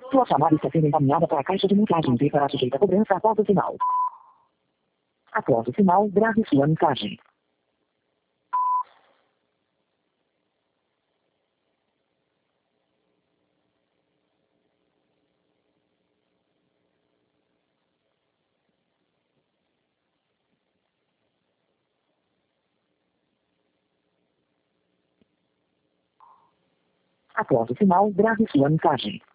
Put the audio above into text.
Sua chamada está sendo encaminhada para a caixa de mensagens e será sujeita a cobrança após o sinal. Após o sinal, grave sua mensagem. Após o sinal, grave sua mensagem.